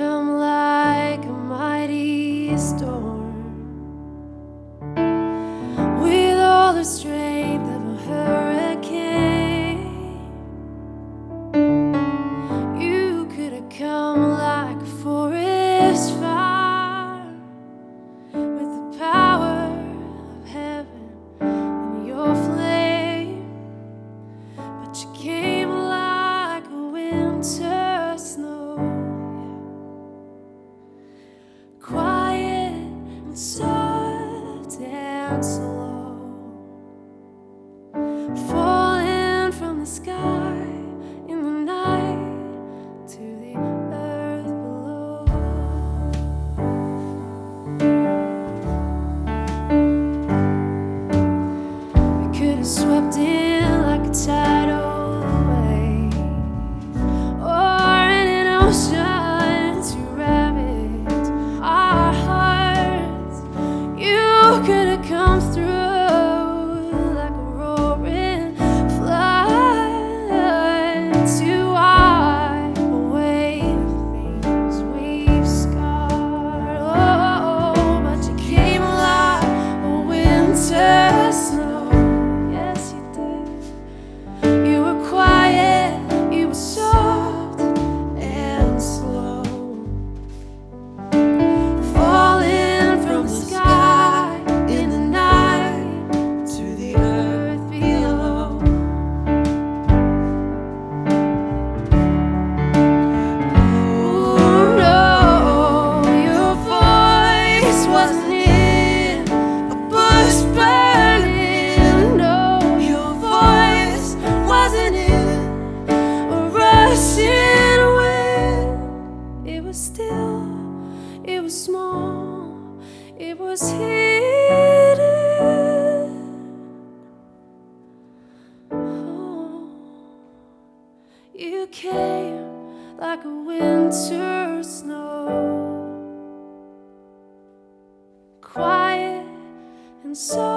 come like a mighty storm, with all the strength of a hurricane. You could have come like a forest fire, with the power of heaven in your flame. But you came like a winter snow, quiet and soft and slow, falling from the sky in the night to the earth below. We could have swept in like a tidal wave, or in an ocean to ravage our hearts. You could have come through like a roaring flood to wipe away the things we've scarred. Oh, but you came like a winter snow. Yes, you did. You were quiet, you were soft and slow, falling from the sky in the night to the earth below. Ooh, no, your voice wasn't in a bush burning. No, your voice wasn't in a rushing wind. It was still, it was small, it was hidden. Oh, you came like a winter snow, quiet and soft